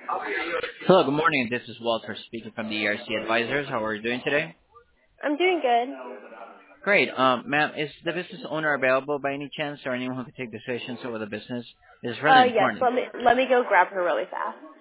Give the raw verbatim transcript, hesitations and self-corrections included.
Hello, good morning. This is Walter speaking from the E R C Advisors. How are you doing today? I'm doing good. Great. Um, ma'am, is the business owner available by any chance or anyone who can take decisions over the business? This is Uh, really yes. important. Let me let me go grab her really fast.